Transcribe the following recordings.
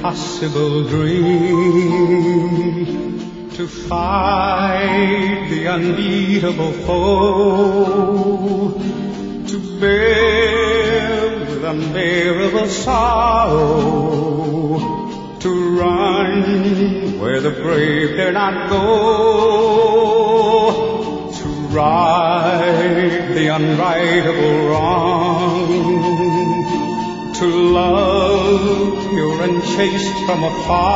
impossible dream to fight the unbeatable foe, to bear with unbearable sorrow, to run where the brave dare not go, to right the unrightable wrong, to love pure and chaste from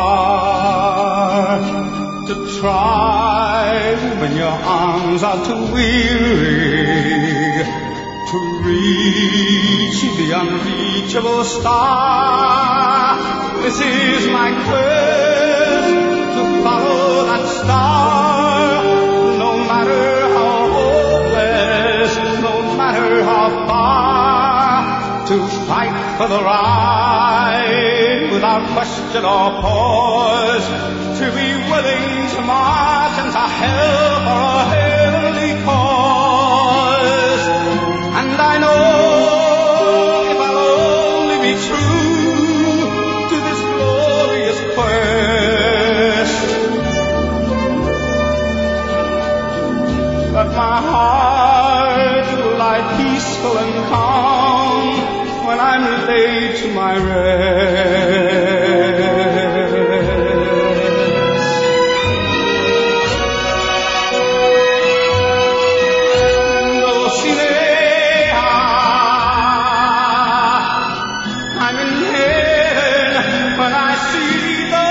afar, to try when your arms are too weary, to reach the unreachable star. This is my quest, to follow that star, no matter how hopeless, no matter how far, to fight for the right without question or pause, to be willing to march into hell for a heavenly cause. And I know if I'll only be true to this glorious quest, that my heart will lie peaceful and calm when I'm laid to my rest. Dulcinea, I'm in heaven when I see the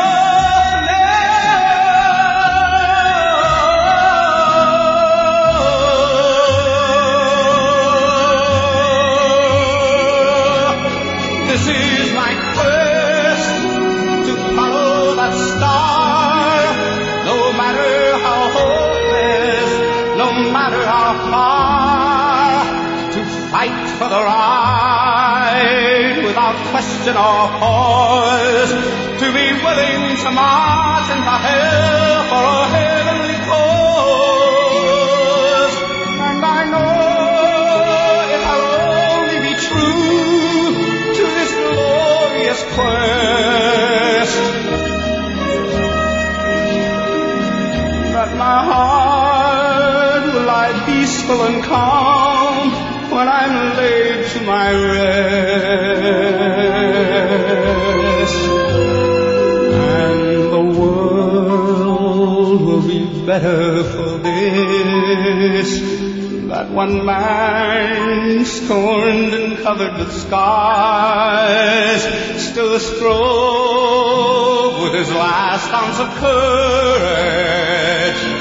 This is my quest, to follow that star, no matter how hopeless, no matter how far, to fight for the right without question or pause, to be willing to march into hell for a heavenly cause. And I know if I'll only be true to this glorious quest, that my heart will lie peaceful and calm when I'm laid to my rest. And the world will be better for this, that one man scorned and covered with scars still strove with his last ounce of courage